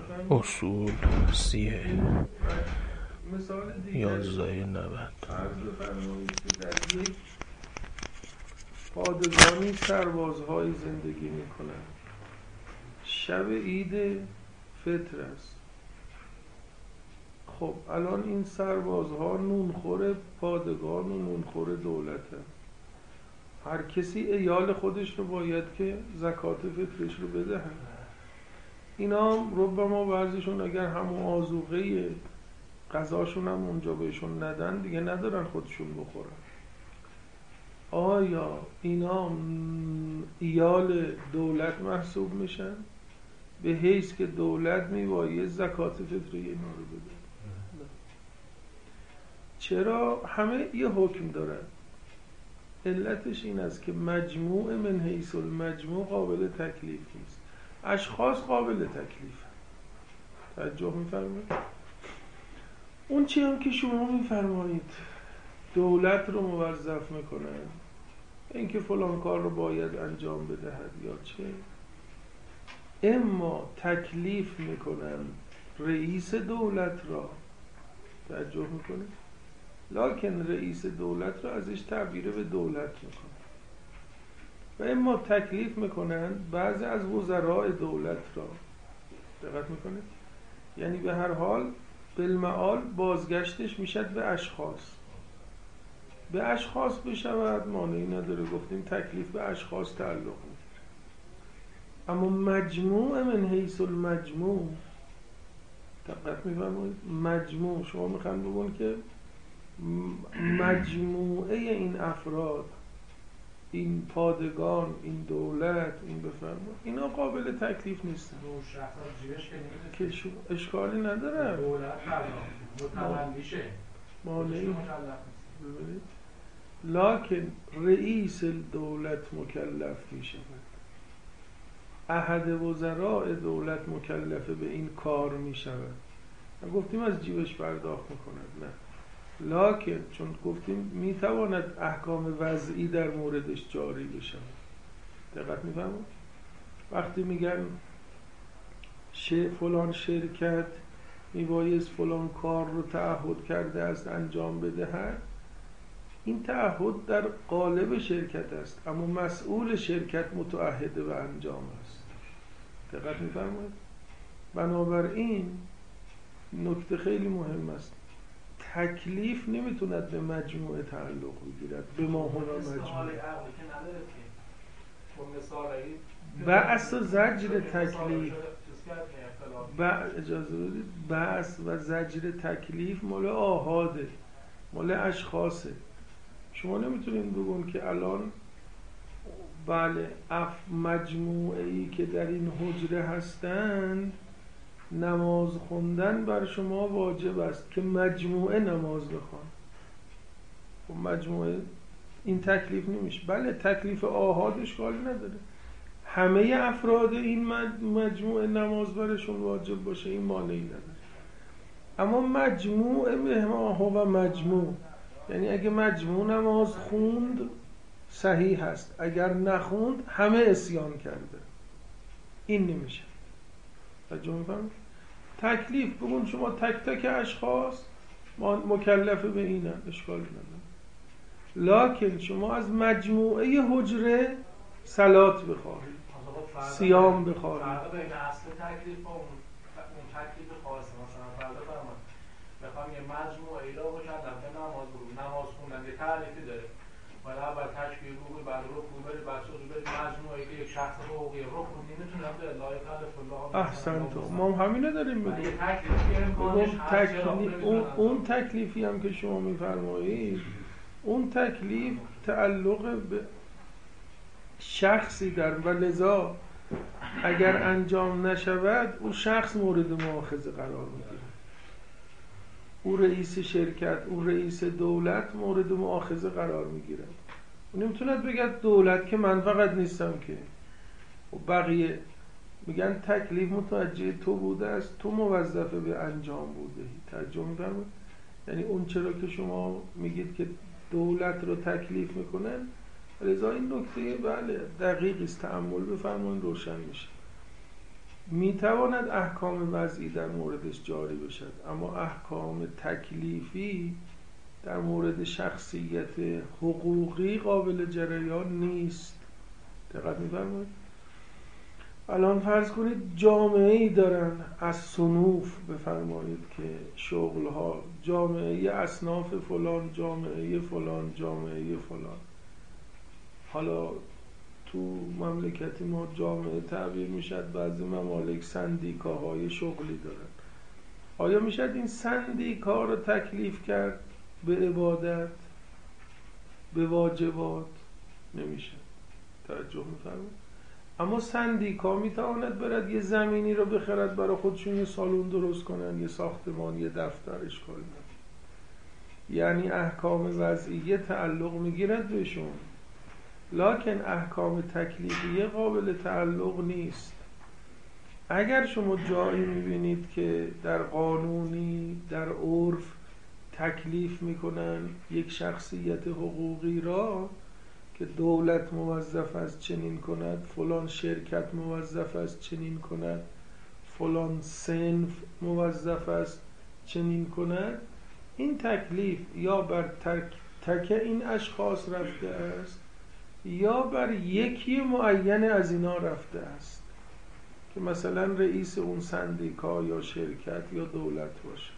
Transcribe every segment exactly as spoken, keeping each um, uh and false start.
اصول سیه مثال دیگه یازده نود عرض بفرمایید که در یک پادگانی سربازهای زندگی میکنند. شب عید فطر است. خب الان این سربازها نونخور پادگان و نونخور دولته. هر کسی ایال خودش رو باید که زکات فطرش رو بدهن. اینا هم ربما بعضیشون اگر همون آذوقه غذاشون هم اونجا بهشون ندن دیگه ندارن خودشون بخورن. آیا اینا ایال دولت محسوب میشن؟ به حیث که دولت میباید زکات فطری اینا رو بده. چرا؟ همه یه حکم دارن. علتش این است که مجموع من حیث المجموع قابل تکلیف نیست. اشخاص قابل تکلیف. توجه میفرمایید؟ اون چی هم که شما میفرمایید دولت رو موظف میکنن اینکه فلان کار رو باید انجام بدهد یا چه، اما تکلیف میکنن رئیس دولت را. توجه میکنه؟ لکن رئیس دولت را ازش تعبیر به دولت میکنن و اما تکلیف میکنن بعضی از وزراء دولت را. دقت میکنه؟ یعنی به هر حال بالمعال بازگشتش میشد به اشخاص. به اشخاص بشود مانعی نداره، گفتیم تکلیف به اشخاص تعلق میگیره. اما مجموع من حیث المجموع، دقت میفرمایید؟ مجموع شما میخوان بگون که مجموعه این افراد، این پادگان، این دولت، این بفرمایید اینا قابل تکلیف نیستن. که شو اشکالی نداره. دولت متولیشه مانعی ببینید، لکن رئیس دولت مکلف می شود. احد وزراء دولت مکلف به این کار می شود. گفتیم از جیبش پرداخت میکند، نه، لکن چون گفتیم می تواند احکام وضعی در موردش جاری بشود. دقت میفرمایید؟ وقتی میگن فلان شرکت میبایست فلان کار رو تعهد کرده است انجام بدهد، این تعهد در قالب شرکت است اما مسئول شرکت متعهد به انجام است. دقت میفرمایید؟ بنابراین نکته خیلی مهم است، تکلیف نمیتوند به مجموعه تعلق بگیرد، به ما هنا مجموعه. بحث و زجر تکلیف اجازه بدید، بحث و زجر تکلیف مال آحاده، مال اشخاصه. شما نمیتونید بگون که الان بله اف مجموعه‌ای که در این حجره هستند نماز خوندن بر شما واجب است که مجموعه نماز بخوان. خب مجموعه این تکلیف نمیشه. بله تکلیف آحاد اشکالی نداره، همه افراد این مجموعه نماز برشون واجب باشه، این مانعی نداره. اما مجموعه مهما هو مجموع، یعنی اگه مجموع نماز خوند صحیح هست، اگر نخوند همه عصیان کرده، این نمیشه. توجه می‌فرمایید؟ تکلیف بگون شما تک تک اشخاص مکلف به اینن، اشکالی نداره، لکن شما از مجموعه حجره صلات بخواهید، صیام بخواهید. فرق بین اصل تکلیف و اون تکلیف خاصه. مثلا فرض فرمایید میخوام یه مجموعه ای را مکلف به نماز بگو، نماز خوندن یه تعریفی داره. باید اول تکبیر بگو، بعد رکوع بری، بعد سجود بری. مجموعه ای که یک شخص حقوقی رکوع نمیتونه به لا یکلف الله. احسن تو ما همینو داریم میگیم. اون تکلیف اون اون تکلیفی هم که شما میفرمایید، اون تکلیف تعلق به شخصی در و لذا اگر انجام نشود اون شخص مورد مؤاخذه قرار میگیره. او رئیس شرکت، او رئیس دولت مورد مؤاخذه قرار میگیره. اون نمیتوند بگه دولت که من فقط نیستم که، و بقیه میگن تکلیف متوجه تو بوده است، تو موظفه به انجام بوده. توجه می‌فرمایید؟ یعنی اون چرا که شما میگید که دولت رو تکلیف میکنن، لذا این نکته بله دقیق است، تأمل بفرمایید روشن میشه. میتواند احکام وضعی در موردش جاری بشد، اما احکام تکلیفی در مورد شخصیت حقوقی قابل جریان نیست. دقت می‌فرمایید؟ الان فرض کنید جامعه‌ای دارن از صنوف، بفرمایید که شغل‌ها، جامعه اصناف فلان، جامعه فلان، جامعه فلان. حالا تو مملکت ما جامعه تعبیر میشد، بعضی ممالک سندیکاهای شغلی دارن. آیا میشد این سندیکا رو تکلیف کرد به عبادت، به واجبات؟ نمیشه. توجه می‌فرمایید؟ اما سندیکا میتواند برد یه زمینی رو بخرد برای خودشون، یه سالن درست کنن، یه ساختمان، یه دفتر، اشکال نداره. یعنی احکام وضعیه تعلق میگیرد بهشون، لکن احکام تکلیفیه قابل تعلق نیست. اگر شما جایی میبینید که در قانونی، در عرف تکلیف میکنن یک شخصیت حقوقی را که دولت موظف است چنین کند، فلان شرکت موظف است چنین کند، فلان صنف موظف است چنین کند، این تکلیف یا بر تک تک این اشخاص رفته است یا بر یکی معین از اینا رفته است که مثلا رئیس اون سندیکا یا شرکت یا دولت باشه.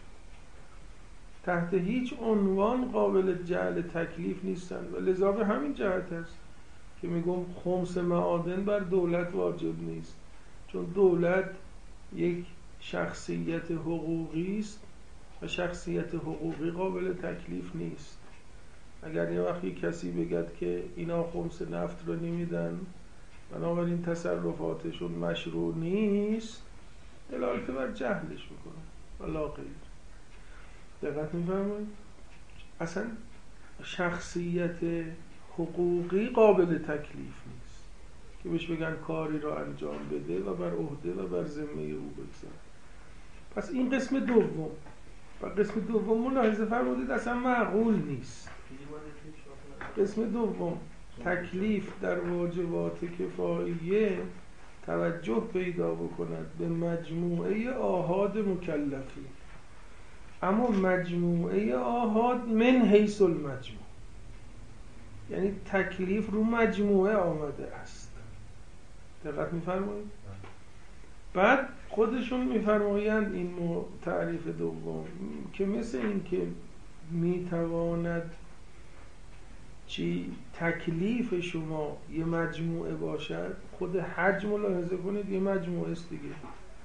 تحت هیچ عنوان قابل جعل تکلیف نیستن و لذا به همین جهت است که میگم خمس معادن بر دولت واجب نیست، چون دولت یک شخصیت حقوقی است و شخصیت حقوقی قابل تکلیف نیست. اگر یه وقتی کسی بگد که اینا خمس نفت رو نمیدن بنابراین تصرفاتشون مشروع نیست، دلالت بر جهلش میکنه ولا غیر. دقت میفرمایید؟ اصلا شخصیت حقوقی قابل تکلیف نیست که بهش بگن کاری را انجام بده و بر عهده و بر ذمه او بگذار. پس این قسم دوم و قسم دوم ملاحظه فرمودید اصلا معقول نیست. قسم دوم تکلیف در واجبات کفاییه توجه پیدا بکند به مجموعه آحاد مکلفین، اما مجموعه آحاد من حیث المجموع، یعنی تکلیف رو مجموعه آمده است. دقت می‌فرمایید؟ بعد خودشون می‌فرمایند این تعریف دوم که مثل این که میتواند چی تکلیف شما یه مجموعه باشد، خود حج ملاحظه کنید یه مجموعه است دیگه،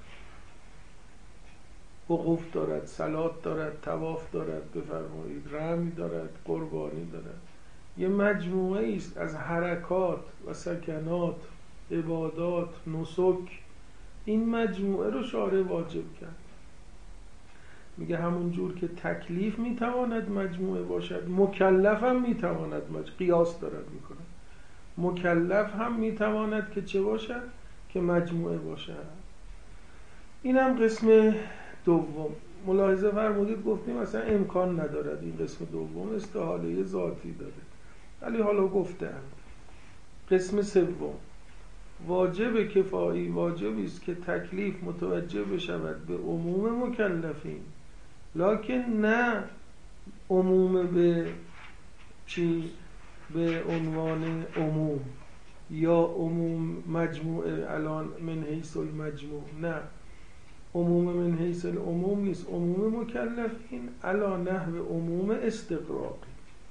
وقوف دارد، صلات دارد، طواف دارد، بفرمایید رمی دارد، قربانی دارد، یه مجموعه است از حرکات و سکنات، عبادات، نسک. این مجموعه رو شارع واجب کرد. میگه همون جور که تکلیف میتواند مجموعه باشد، مکلف هم میتواند مجموعه، قیاس دارد میکنه، مکلف هم میتواند که چه باشد؟ که مجموعه باشد. این هم قسم دوم. ملاحظه فرمودید گفتیم اصلا امکان ندارد این قسم دوم استحاله ذاتی داره، ولی حالا گفتم. قسم سوم واجب کفایی واجبی است که تکلیف متوجه بشود به عموم مکلفین، لکن نه عموم به چی؟ به عنوان عموم یا عموم مجموعه الان من حیث المجموع، نه، عموم من حیث العموم نیست، عموم مکلفین علی نحو عموم استغراقی.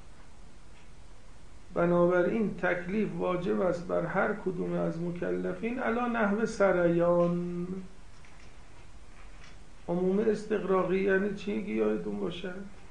بنابراین تکلیف واجب است بر هر کدوم از مکلفین علی نحو سریان. عموم استغراقی یعنی چی؟ یادتون باشه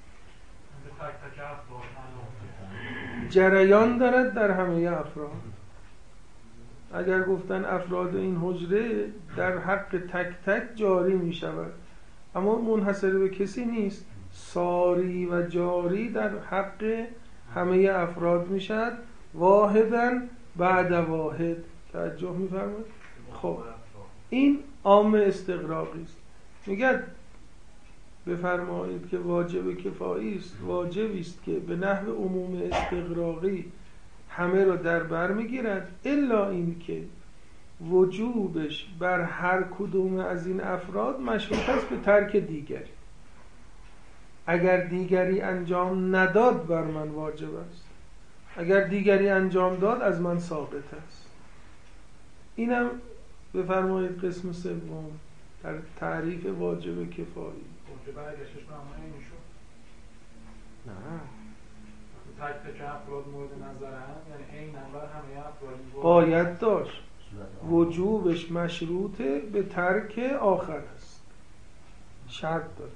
جریان دارد در همه افراد. اگر گفتن افراد این حجره در حق تک تک جاری می شود، اما منحصر به کسی نیست، ساری و جاری در حق همه افراد می شود، واحداً بعد واحد. توجه می فرمایید؟ خب این عام استغراقی است. میگه بفرمایید که واجب کفایی است، واجبی است که به نحو عموم استغراقی همه را در بر میگیرد، الا این که وجوبش بر هر کدوم از این افراد مشروط است به ترک دیگری. اگر دیگری انجام نداد بر من واجب است، اگر دیگری انجام داد از من ساقط است. اینم بفرمایید قسم سوم در تعریف واجب کفایی. واجب برگشتش به همه این شد. نه تک تک افراد مورد نظرن، یعنی این نمبر همه افراد باید داشت. وجوبش مشروطه به ترک آخر است، شرط داره.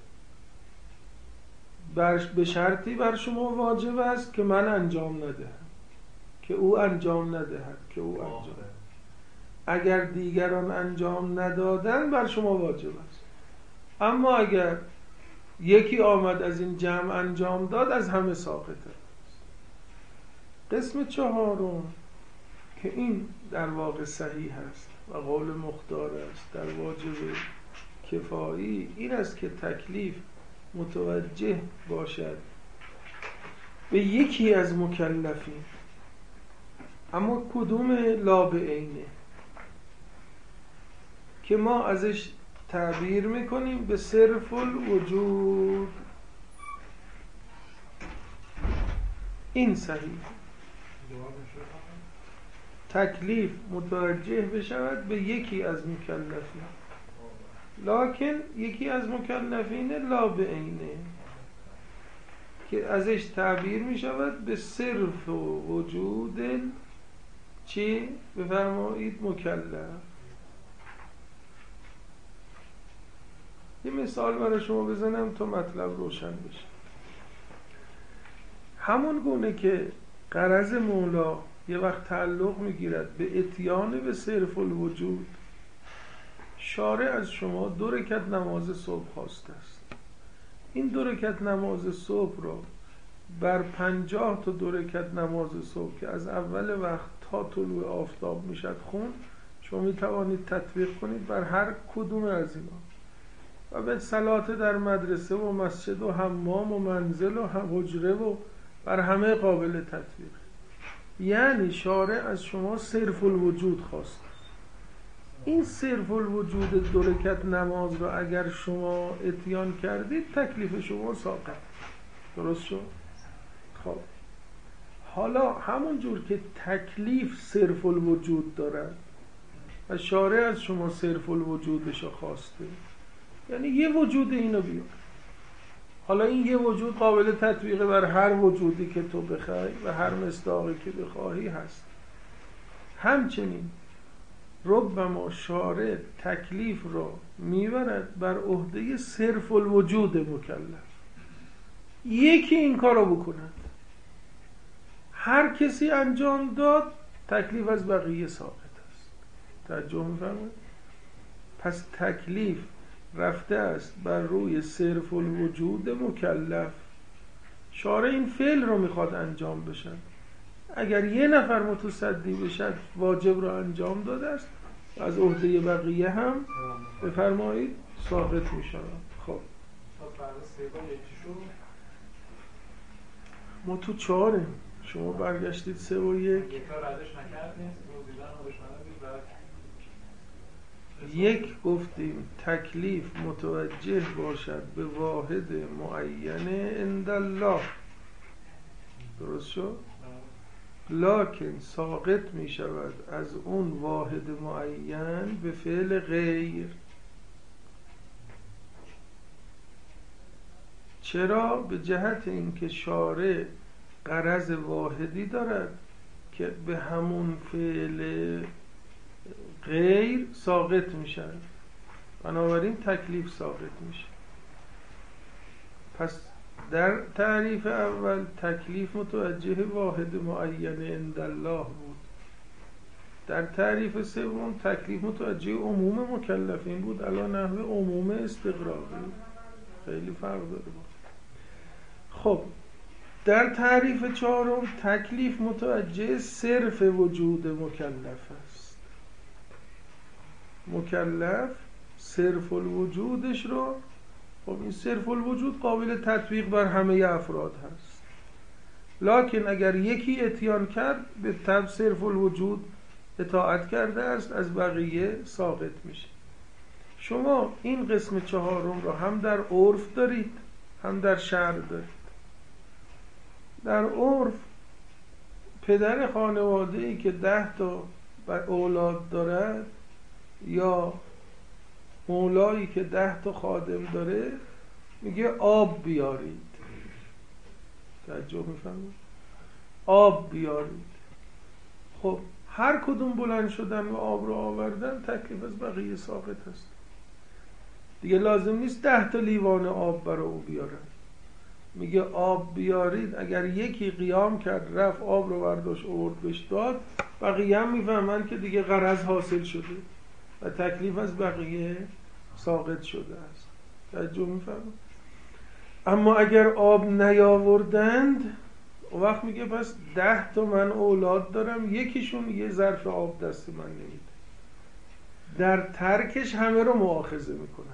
بر به شرطی بر شما واجب است که من انجام ندهم، که او انجام ندهد، که او انجام. اگر دیگران انجام ندادن بر شما واجب است. اما اگر یکی آمد از این جمع انجام داد از همه ساقط است. قسم چهارم که این در واقع صحیح است و قول مختار است در واجب کفایی، این است که تکلیف متوجه باشد به یکی از مکلفین، اما کدوم لا به عینه، که ما ازش تعبیر میکنیم به صرف الوجود. این صحیح. تکلیف متوجه بشود به یکی از مکلفین، لکن یکی از مکلفین لا به عینه که ازش تعبیر می شود به صرف و وجود چی؟ بفرمایید مکلف. یه مثال برای شما بزنم تا مطلب روشن بشه. همون گونه که غرض مولا یه وقت تعلق میگیرد به اتیان به صرف الوجود، شارع از شما دو رکعت نماز صبح خواسته است. این دو رکعت نماز صبح را بر پنجاه تا دو رکعت نماز صبح که از اول وقت تا طلوع آفتاب میشد خون، شما میتوانید تطبیق کنید بر هر کدوم از اینا و به صلات در مدرسه و مسجد و حمام و منزل و حجره و بر همه قابل تطبیق. یعنی شارع از شما صرف الوجود خواست. این صرف الوجود دو رکعت نماز را اگر شما اتیان کردید تکلیف شما ساقط. درست شد؟ خب حالا همون جور که تکلیف صرف الوجود دارد و شارع از شما صرف الوجودش خواسته، یعنی یه وجود اینو بیار. حالا این یه وجود قابل تطبیق بر هر وجودی که تو بخوای و هر مصداقی که بخواهی هست. همچنین ربما شارع تکلیف را میبرد بر عهده صرف الوجود مکلف. یکی این کار را بکند، هر کسی انجام داد تکلیف از بقیه ساقط است. توجه می‌فرمایید؟ پس تکلیف رفته است بر روی صرف الوجود مکلف. شارع این فعل رو میخواد انجام بشن. اگر یه نفر متصدی بشد واجب رو انجام داده است، از عهده بقیه هم بفرمایید ساقط میشن. خب ما تو چهاریم، شما برگشتید سه و یک. یک گفتیم تکلیف متوجه باشد به واحد معین عند الله، درست شد؟ لکن ساقط می شود از اون واحد معین به فعل غیر. چرا؟ به جهت اینکه شارع غرض واحدی دارد که به همون فعل غیر ساقط میشه، بنابراین تکلیف ساقط میشه. پس در تعریف اول تکلیف متوجه واحد معین عند الله بود. در تعریف سوم تکلیف متوجه عموم مکلفین بود. الان نحوه عموم استغراقی خیلی فرق داره بود. خب در تعریف چهارم تکلیف متوجه صرف وجود مکلف است. مکلف صرف الوجودش رو، خب این صرف الوجود قابل تطبیق بر همه افراد هست، لکن اگر یکی اتیان کرد به طب صرف الوجود اطاعت کرده است از بقیه ساقط میشه. شما این قسم چهارم رو هم در عرف دارید هم در شرع دارید. در عرف پدر خانواده‌ای که ده تا اولاد دارد یا مولایی که ده تا خادم داره میگه آب بیارید. توجه میفهمید؟ آب بیارید. خب هر کدوم بلند شدن و آب رو آوردن تکلیف از بقیه ساقط است. دیگه لازم نیست ده تا لیوان آب برای او بیارن. میگه آب بیارید. اگر یکی قیام کرد رفت آب رو برداشت آورد بهش داد، بقیه هم میفهمن که دیگه غرض حاصل شده و تکلیف از بقیه ساقط شده است. توجه میفهمن؟ اما اگر آب نیاوردند اون وقت میگه پس ده تا من اولاد دارم، یکیشون یه ظرف آب دست من نمیده. در ترکش همه رو مؤاخذه میکنن.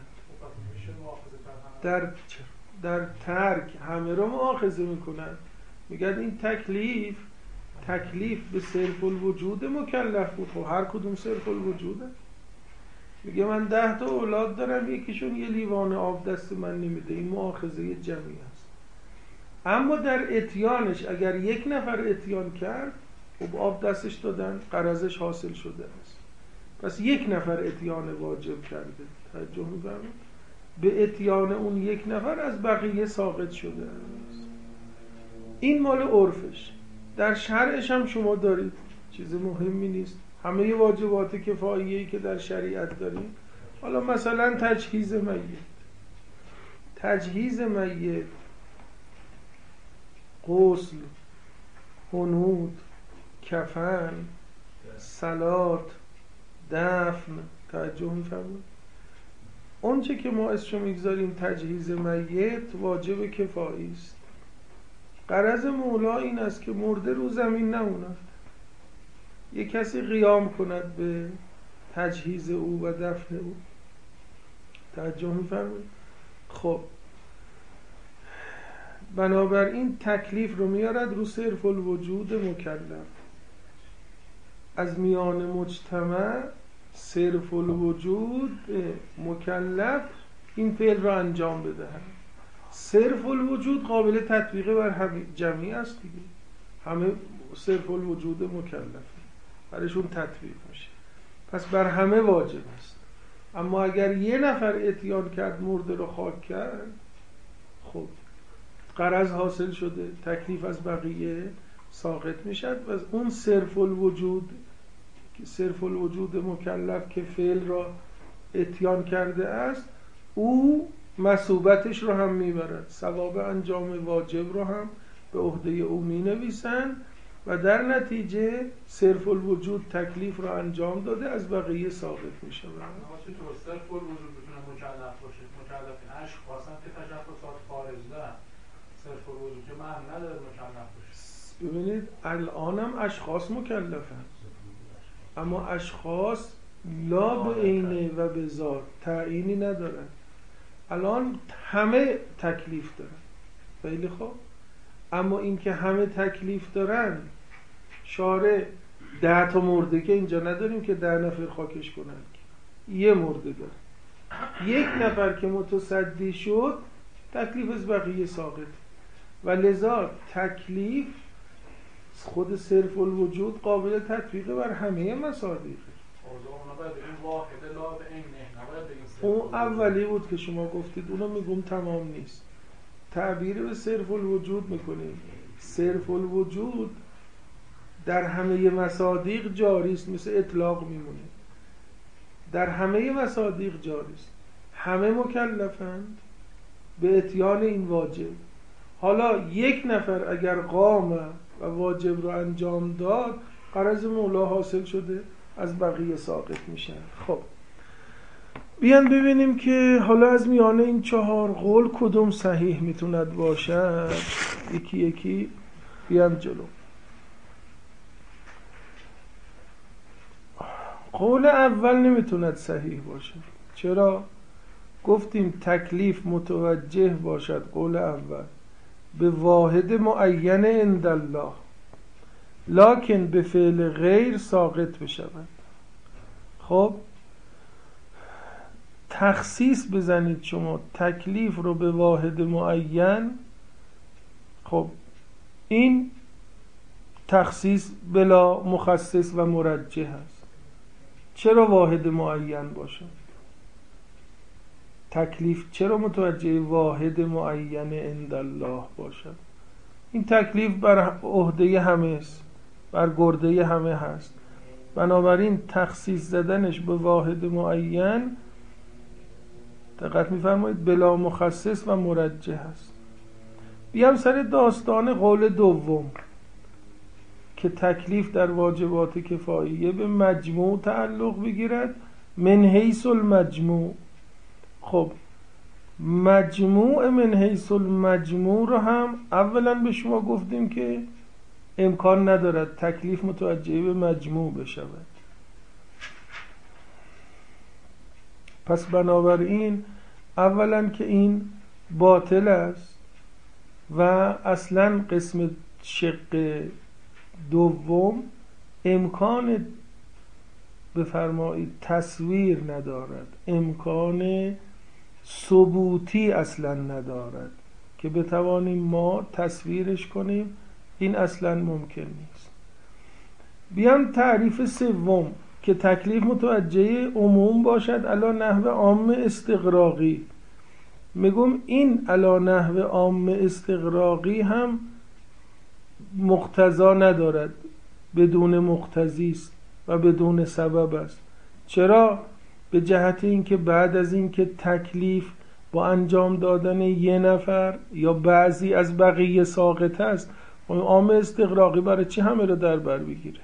در در ترک همه رو مؤاخذه میکنن. میگن این تکلیف تکلیف به صرف الوجود مکلف بود. خب هر کدوم صرف الوجوده. میگه من ده تا اولاد دارم، یکیشون یه لیوان آب دست من نمیده. این مؤاخذه جمعی است. اما در اتیانش اگر یک نفر اتیان کرد، خب آب دستش دادن، غرضش حاصل شده است. پس یک نفر اتیان واجب کرده. توجه می‌فرمایید؟ به اتیان اون یک نفر از بقیه ساقط شده است. این مال عرفش. در شرعش هم شما دارید، چیز مهمی نیست. همه واجبات کفاییه‌ای که در شریعت داریم. حالا مثلا تجهیز میت. تجهیز میت، غسل، حنوط، کفن، صلات، دفن. توجه می‌فرمایید؟ اون چه که ما اسمشو میگذاریم تجهیز میت واجب کفایی است. غرض مولا این است که مرده رو زمین نموند، یک کسی قیام کند به تجهیز او و دفن او. توجه می‌فرمایید؟ خب بنابراین تکلیف رو میارد رو صرف الوجود مکلف. از میان مجتمع صرف الوجود مکلف این فعل رو انجام بدهد. صرف الوجود قابل تطبیق بر همه جمعی است دیگه. همه صرف الوجود مکلفه، برایشون تطبیق میشه. پس بر همه واجب است. اما اگر یه نفر اتیان کرد، مرده رو خاک کرد، خب غرض حاصل شده، تکلیف از بقیه ساقط میشد و از اون صرف الوجود صرف الوجود مکلف که فعل را اتیان کرده است، او مثوبتش رو هم میبرد. ثواب انجام واجب رو هم به عهده او می نویسن و در نتیجه صرف الوجود تکلیف رو انجام داده، از بقیه ساقط میشه. اما چطور صرف الوجود بتونه مکلف باشه؟ مکلف عشق واسه که تشخصات خارج ده صرف الوجود که معنی نداره مکلف باشه. ببینید الانم اشخاص مکلفن، اما اشخاص لا به عینه و به ذات تعیینی ندارن. الان همه تکلیف دارن. خیلی خوب. اما این که همه تکلیف دارن، شارع ده تا مرده که اینجا نداریم که ده نفر خاکش کنن، یه مرده داره. یک نفر که متصدی شد تکلیف از بقیه ساقط و لذا تکلیف خود صرف الوجود قابل تطبیق بر همه مصادیق. اون اولی بود که شما گفتید، اونو میگم تمام نیست. تعبیر به صرف الوجود میکنیم. صرف الوجود در همه مصادیق جاری است، مثل اطلاق میمونه. در همه مصادیق جاری است. همه مکلفند به اتیان این واجب. حالا یک نفر اگر قام و واجب رو انجام داد، غرض مولا حاصل شده، از بقیه ساقط میشن. خب بیان ببینیم که حالا از میانه این چهار قول کدوم صحیح میتوند باشد. یکی یکی بیان جلو. قول اول نمیتوند صحیح باشد. چرا؟ گفتیم تکلیف متوجه باشد، قول اول، به واحد معین عند الله، لکن به فعل غیر ساقط بشود. خب تخصیص بزنید شما تکلیف رو به واحد معین، خب این تخصیص بلا مخصص و مرجح است. چرا واحد معین باشه؟ تکلیف چرا متوجه واحد معین عند الله باشد؟ این تکلیف بر عهده همه است، بر گرده همه هست. بنابراین تخصیص زدنش به واحد معین، دقت می‌فرمایید، بلا مخصص و مرجح است. بیام سر داستان قول دوم که تکلیف در واجبات کفاییه به مجموع تعلق بگیرد، من حیث المجموع. خب مجموع من حیث المجموع رو هم اولا به شما گفتیم که امکان ندارد تکلیف متوجه به مجموع بشود. پس بنابراین اولا که این باطل است و اصلا قسم شق دوم امکان بفرمایید تصویر ندارد، امکان ثبوتی اصلا ندارد که بتوانیم ما تصویرش کنیم، این اصلا ممکن نیست. بیام تعریف سوم که تکلیف متوجه عموم باشد علی نحو عام استغراقی. میگم این علی نحو عام استغراقی هم مقتضا ندارد، بدون مقتضی است و بدون سبب است. چرا؟ به جهت اینکه بعد از اینکه تکلیف با انجام دادن یه نفر یا بعضی از بقیه ساقط است، عام استغراقی برای چی همه رو در بر بگیره؟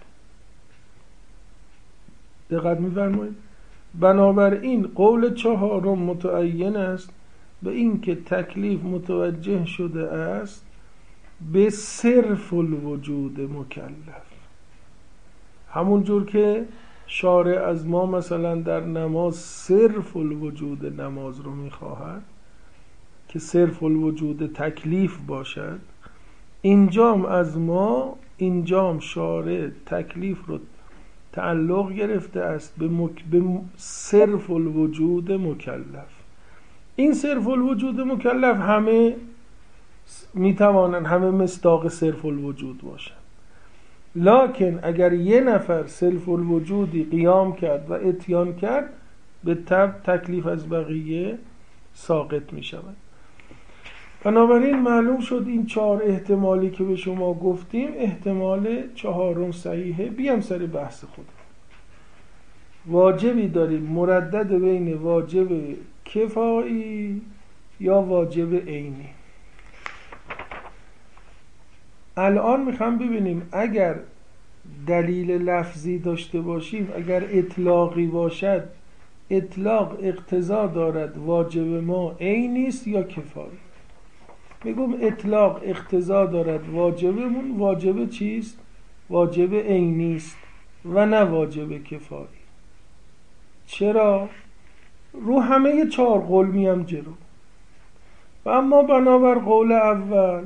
دقت می‌فرمایید؟ بنابراین قول چهارم متعین است به اینکه تکلیف متوجه شده است به صرف الوجود مکلف. همون جور که شارع از ما مثلا در نماز صرف الوجود نماز رو میخواهد که صرف الوجود تکلیف باشد، اینجام از ما اینجام شارع تکلیف رو تعلق گرفته است به, مک... به صرف الوجود مکلف. این صرف الوجود مکلف همه میتوانند همه مصداق صرف الوجود باشند، لکن اگر یه نفر صرف الوجودی قیام کرد و اتیان کرد، به طبع تکلیف از بقیه ساقط می شود. بنابراین معلوم شد این چهار احتمالی که به شما گفتیم احتمال چهارم صحیحه. بیام سر بحث خود. واجبی داریم مردد بین واجب کفایی یا واجب عینی. الان میخوام ببینیم اگر دلیل لفظی داشته باشیم، اگر اطلاقی باشد، اطلاق اقتضا دارد واجب ما عینی است یا کفایی؟ میگم اطلاق اقتضا دارد واجبمون واجب چیست؟ واجب عینی است و نه واجب کفایی. چرا؟ رو همه چهار قول میام جلو. و اما بنابر قول اول،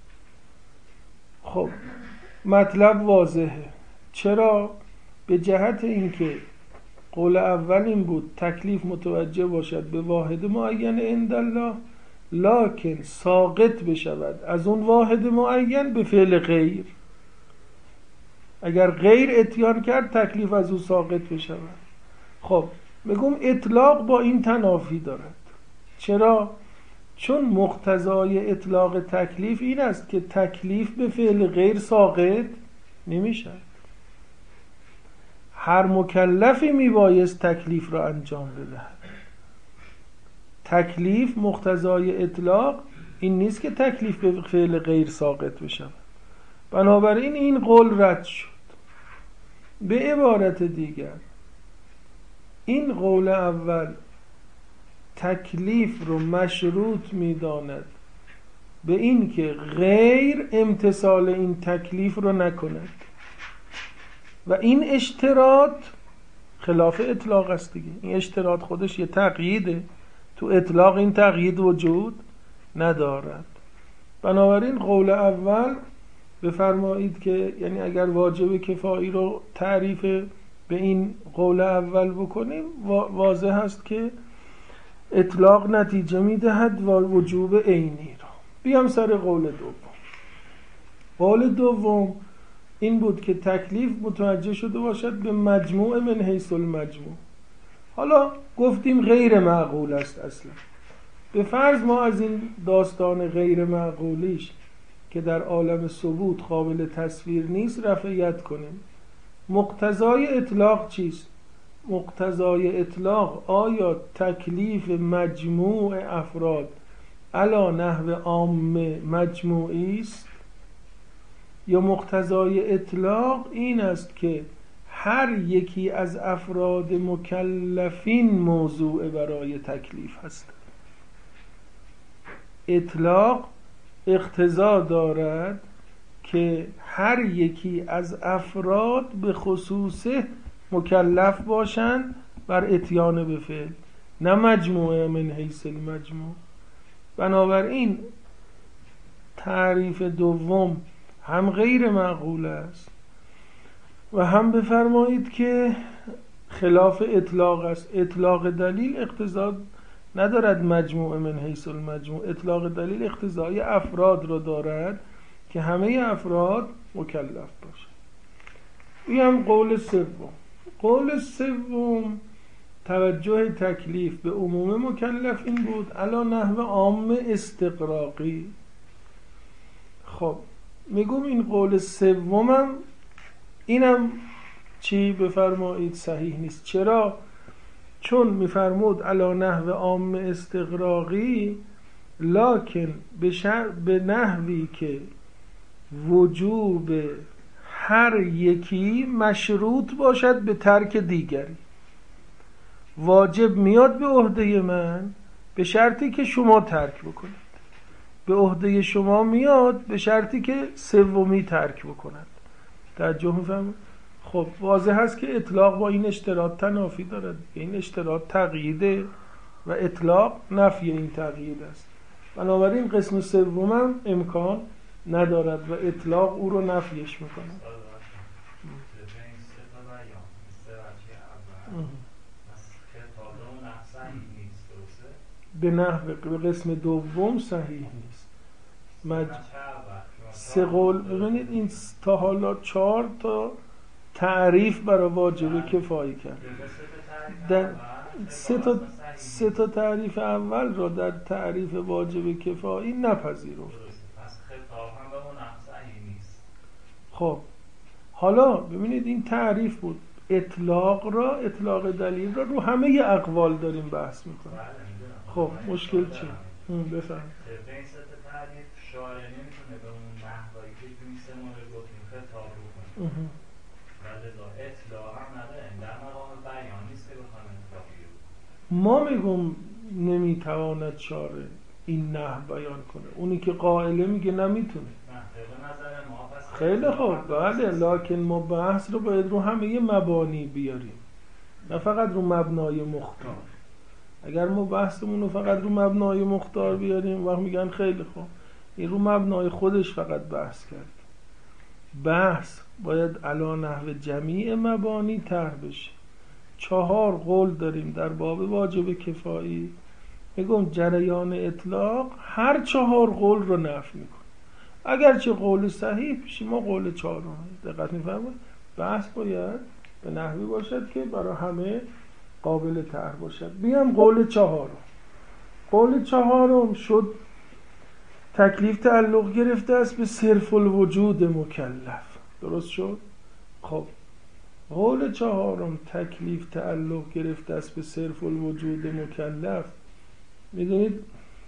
خب مطلب واضحه. چرا؟ به جهت اینکه قول اول این بود تکلیف متوجه باشد به واحد معین عند الله، لکن ساقط بشود از اون واحد معین به فعل غیر. اگر غیر اتیان کرد تکلیف از اون ساقط بشود. خب میگم اطلاق با این تنافی دارد. چرا؟ چون مقتضای اطلاق تکلیف این است که تکلیف به فعل غیر ساقط نمیشد. هر مکلفی میبایست تکلیف را انجام بدهد. تکلیف مقتضای اطلاق این نیست که تکلیف به فعل غیر ساقط بشود. بنابراین این قول رد شد. به عبارت دیگر این قول اول تکلیف رو مشروط می‌داند به این که غیر امتثال این تکلیف رو نکند و این اشتراط خلاف اطلاق است دیگه. این اشتراط خودش یه تقییده، تو اطلاق این تقیید وجود ندارد. بنابراین قول اول بفرمایید که یعنی اگر واجب کفایی رو تعریف به این قول اول بکنیم واضح است که اطلاق نتیجه میدهد و وجوب عینی را. بیام سر قول دوم. قول دوم این بود که تکلیف متوجه شده باشد به مجموع من حیث المجموع. حالا گفتیم غیر معقول است اصلا. به فرض ما از این داستان غیر معقولیش که در عالم ثبوت قابل تصویر نیست رفعیت کنیم. مقتضای اطلاق چیست؟ مقتضای اطلاق آیا تکلیف مجموع افراد علی نحو عام مجموعی است، یا مقتضای اطلاق این است که هر یکی از افراد مکلفین موضوع برای تکلیف هست؟ اطلاق اقتضا دارد که هر یکی از افراد به خصوص مکلف باشند بر اتیان به فعل، نه مجموعه من حیث المجموع. بنابراین تعریف دوم هم غیر معقول است و هم بفرمایید که خلاف اطلاق است. اطلاق دلیل اقتضا ندارد مجموعه من حیث المجموع. اطلاق دلیل اقتضای افراد را دارد که همه افراد مکلف باشند. این قول سوم. قول سوم توجه تکلیف به عموم مکلف این بود علی نحو عام استقراقی. خب میگم این قول سومم اینم چی بفرمایید صحیح نیست. چرا؟ چون میفرمود علی نحو عام استقراقی، لکن به, به نحوی که وجوب هر یکی مشروط باشد به ترک دیگری. واجب میاد به عهده من به شرطی که شما ترک بکنید، به عهده شما میاد به شرطی که سومی ترک بکند. توجه میفهمید؟ خب واضح هست که اطلاق با این اشتراط تنافی دارد. این اشتراط تقییده و اطلاق نفی این تقیید است. بنابراین قسم سومم امکان ندارد و اطلاق او رو نفیش میکند. به نحو به قسم دوم صحیح نیست. مج... سه قول ببینید این تا حالا چهار تا تعریف برای واجب کفایی کرد. در سه تا سه تا تعریف اول را در تعریف واجب کفایی نپذیرفت. خب حالا ببینید این تعریف بود. اطلاق را اطلاق دلیل را رو همه اقوال داریم بحث میکنیم. خب مشکل چی؟ بفهم. به این سطح تعریف شاعر نمیتونه به اون نحوایی که توی سه مورد گفتیم خطاب بکنه و لذا اطلاق هم نداره. در مقام بیان نیست که بخوام اطلاقی رو ما میگم نمیتواند شاعر این نحو بیان کنه. اونی که قائله میگه نمیتونه. خیلی خوب بله، لکن ما بحث رو باید رو همه مبانی بیاریم نه فقط رو مبنای مختار. اگر ما بحثمون رو فقط رو مبنای مختار بیاریم وقت میگن خیلی خوب این رو مبنای خودش فقط بحث کرد. بحث باید علی نحو جمیع مبانی طرح بشه. چهار قول داریم در باب واجب کفایی. میگم جریان اطلاق هر چهار قول رو نفی میکنه. اگرچه قول صحیح پیشی ما قول چهارم. دقت میفرمایید؟ بحث باید به نحوی باشد که برای همه قابل طرح باشد. بیام قول چهارم. قول چهارم شد تکلیف تعلق گرفته است به صرف الوجود مکلف. درست شد؟ خب قول چهارم تکلیف تعلق گرفته است به صرف الوجود مکلف. میدونید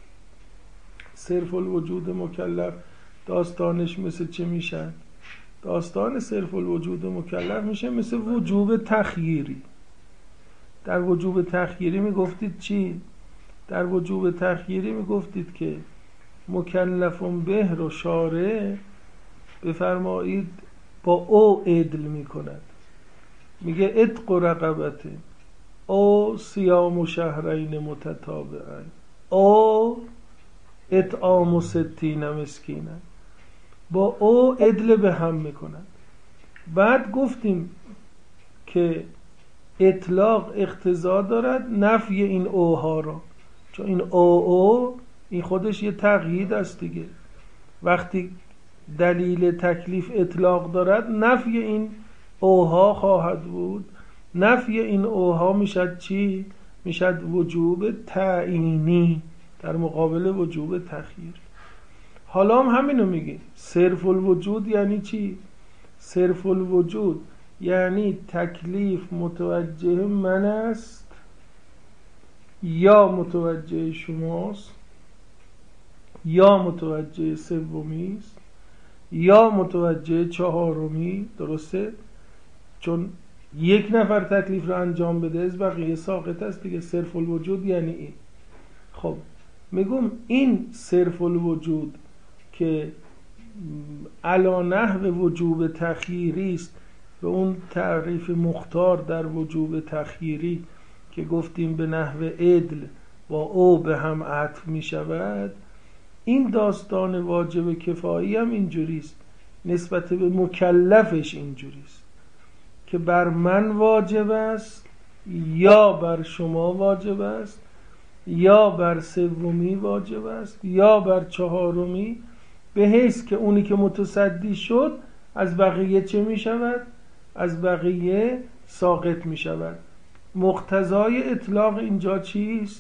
صرف الوجود مکلف داستانش مثل چه میشن؟ داستان صرف الوجود مکلف میشه مثل وجوب تخییری. در وجوب تخییری میگفتید چی؟ در وجوب تخییری میگفتید که مکلفون به رو شارع بفرمایید با او عدل میکند. میگه اتق رقبته او صیام شهرین متتابعین او اطعام ستین مسکینن. با او عدل به هم میکنن. بعد گفتیم که اطلاق اقتضا دارد نفی این اوها را، چون این او او این خودش یه تقیید است دیگه. وقتی دلیل تکلیف اطلاق دارد نفی این اوها خواهد بود. نفی این اوها میشد چی؟ میشد وجوب تعیینی در مقابل وجوب تخییر. حالا هم همینو میگه. صرف الوجود یعنی چی؟ صرف الوجود یعنی تکلیف متوجه من است یا متوجه شماست یا متوجه سومی است یا متوجه چهارمی. درسته؟ چون یک نفر تکلیف رو انجام بده از بقیه ساقط است دیگه. صرف الوجود یعنی این. خب میگم این صرف الوجود که علی نحو وجوب تخییری است، به اون تعریف مختار در وجوب تخییری که گفتیم به نحو عدل با او به هم عطف می شود، این داستان واجب کفایی هم اینجوریست، نسبت به مکلفش اینجوریست که بر من واجب است یا بر شما واجب است یا بر سومی واجب است یا بر چهارمی، به حیث که اونی که متصدی شد از بقیه چه می شود؟ از بقیه ساقط می شود. مقتضای اطلاق اینجا چیست؟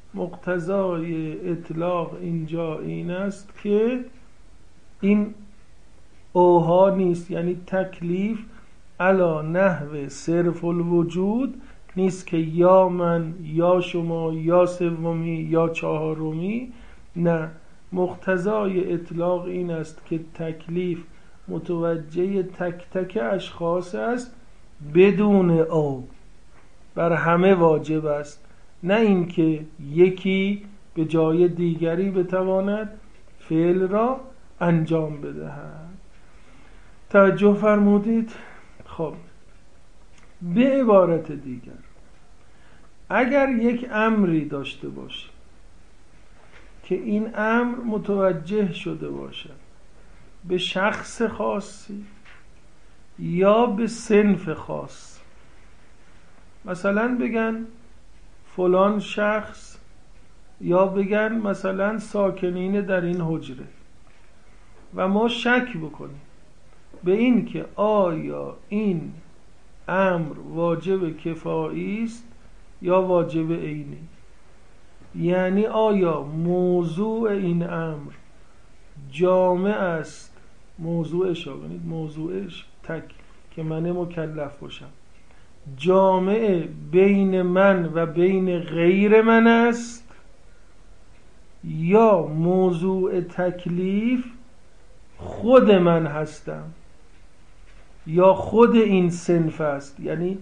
مقتضای اطلاق اینجا این است که این اوها نیست، یعنی تکلیف علی نحو صرف الوجود نیست که یا من یا شما یا سومی یا چهارمی. نه، مقتضای اطلاق این است که تکلیف متوجه تک تک اشخاص است بدون او، بر همه واجب است، نه اینکه یکی به جای دیگری بتواند فعل را انجام بدهد. توجه فرمودید؟ خب به عبارت دیگر، اگر یک امری داشته باشی که این امر متوجه شده باشد به شخص خاصی یا به صنف خاص، مثلا بگن فلان شخص یا بگن مثلا ساکنین در این حجره، و ما شک بکنیم به این که آیا این امر واجب کفایی است یا واجب عینی، یعنی آیا موضوع این امر جامع است، موضوعش ها بینید موضوعش تک که من مکلف باشم جامع بین من و بین غیر من است، یا موضوع تکلیف خود من هستم یا خود این صنف است، یعنی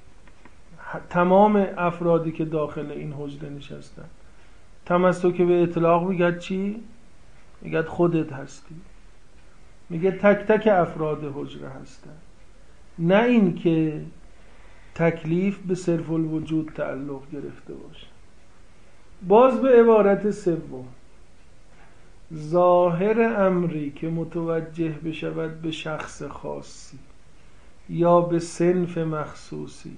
تمام افرادی که داخل این حجره نشستن. تمسک به اطلاق میگه چی؟ میگه خودت هستی، میگه تک تک افراد حجره هستن، نه این که تکلیف به صرف الوجود تعلق گرفته باشه. باز به عبارت سوم، ظاهر امری که متوجه بشود به شخص خاصی یا به صنف مخصوصی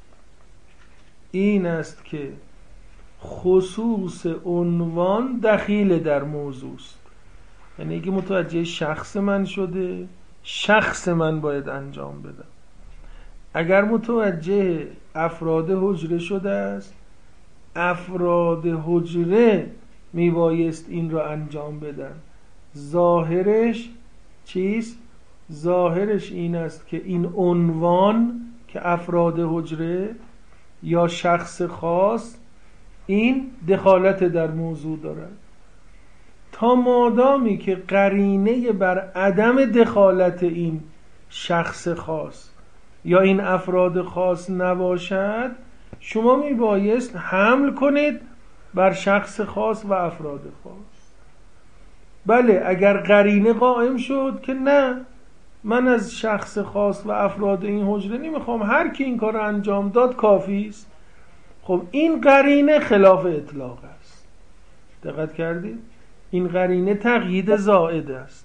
این است که خصوص عنوان دخیل در موضوع است، یعنی اگه متوجه شخص من شده شخص من باید انجام بدم. اگر متوجه افراد حجره شده است افراد حجره میبایست این را انجام بدن. ظاهرش چیست؟ ظاهرش این است که این عنوان که افراد حجره یا شخص خاص این دخالت در موضوع دارد، تا مادامی که قرینه بر عدم دخالت این شخص خاص یا این افراد خاص نباشد شما میبایست حمل کنید بر شخص خاص و افراد خاص. بله اگر قرینه قائم شد که نه من از شخص خاص و افراد این حجره نمیخوام، هر کی این کار رو انجام داد کافی است، خب این قرینه خلاف اطلاق است. دقت کردید؟ این قرینه تقیید زائد است،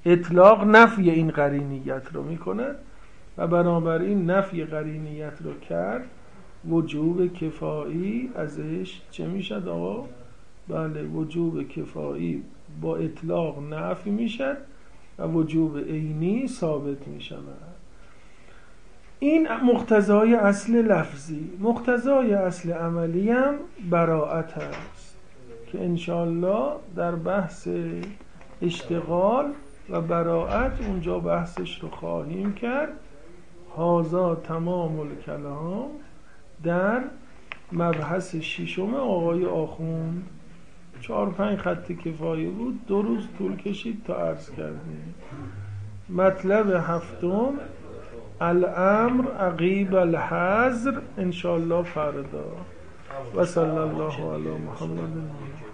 اطلاق نفی این قرینیت رو میکنه و بنابراین نفی قرینیت رو کرد، وجوب کفایی ازش چه میشد آقا؟ بله، وجوب کفایی با اطلاق نفی میشد و وجوب عینی ثابت میشود. این مقتضای اصل لفظی. مقتضای اصل عملی هم براءت است که انشاءالله در بحث اشتغال و براءت اونجا بحثش رو خواهیم کرد. هذا تمام الکلام در مبحث ششم آقای آخوند. چهار پنج خط کفایه بود، دو روز طول کشید تا عرض کردیم. مطلب هفتم الامر عقیب الحظر انشاءالله فردا. و صلی الله علی محمد.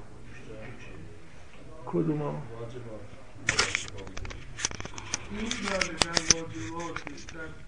کدوم ها؟ این در واجبات